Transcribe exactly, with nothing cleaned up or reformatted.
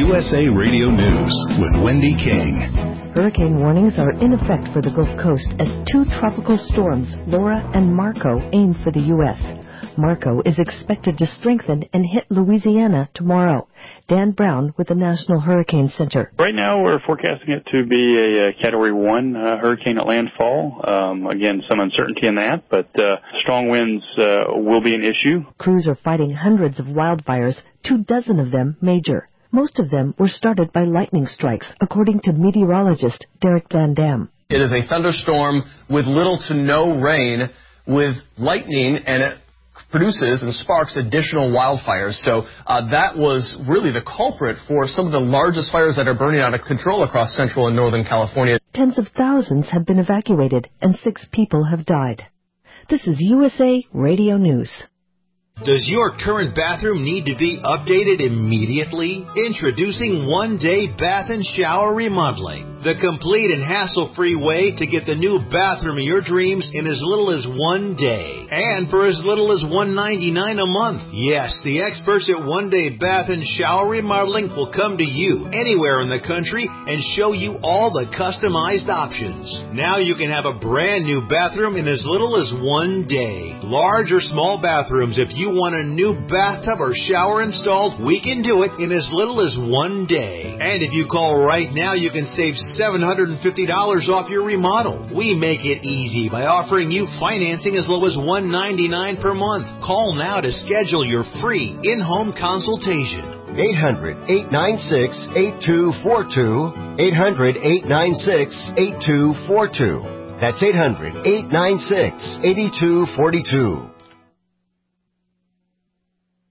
U S A Radio News with Wendy King. Hurricane warnings are in effect for the Gulf Coast as two tropical storms, Laura and Marco, aim for the U S Marco is expected to strengthen and hit Louisiana tomorrow. Dan Brown with the National Hurricane Center. Right now we're forecasting it to be a, a Category one uh, hurricane at landfall. Um, again, some uncertainty in that, but uh, strong winds uh, will be an issue. Crews are fighting hundreds of wildfires, two dozen of them major. Most of them were started by lightning strikes, according to meteorologist Derek Van Dam. It is a thunderstorm with little to no rain, with lightning, and it produces and sparks additional wildfires. So uh, that was really the culprit for some of the largest fires that are burning out of control across central and northern California. Tens of thousands have been evacuated and six people have died. This is U S A Radio News. Does your current bathroom need to be updated immediately? Introducing One Day Bath and Shower Remodeling, the complete and hassle-free way to get the new bathroom of your dreams in as little as one day, and for as little as one hundred ninety-nine dollars a month. Yes, the experts at One Day Bath and Shower Remodeling will come to you anywhere in the country and show you all the customized options. Now you can have a brand new bathroom in as little as one day. Large or small bathrooms, if you want a new bathtub or shower installed, we can do it in as little as one day. And if you call right now, you can save seven hundred fifty dollars off your remodel. We make it easy by offering you financing as low as one hundred ninety-nine dollars per month. Call now to schedule your free in-home consultation. eight hundred, eight nine six, eight two four two. eight hundred, eight nine six, eight two four two. That's eight hundred, eight nine six, eight two four two.